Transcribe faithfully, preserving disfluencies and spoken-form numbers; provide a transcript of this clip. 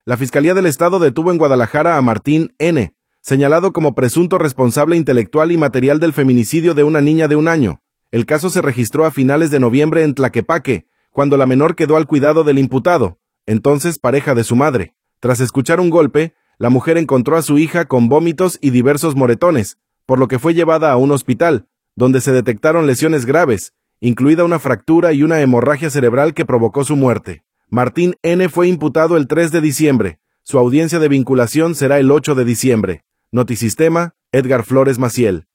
La Fiscalía del Estado detuvo en Guadalajara a Martín N., señalado como presunto responsable intelectual y material del feminicidio de una niña de un año. El caso se registró a finales de noviembre en Tlaquepaque, cuando la menor quedó al cuidado del imputado, entonces pareja de su madre. Tras escuchar un golpe, la mujer encontró a su hija con vómitos y diversos moretones, por lo que fue llevada a un hospital, donde se detectaron lesiones graves, incluida una fractura y una hemorragia cerebral que provocó su muerte. Martín N. fue imputado el tres de diciembre. Su audiencia de vinculación será el ocho de diciembre. Notisistema, Edgar Flores Maciel.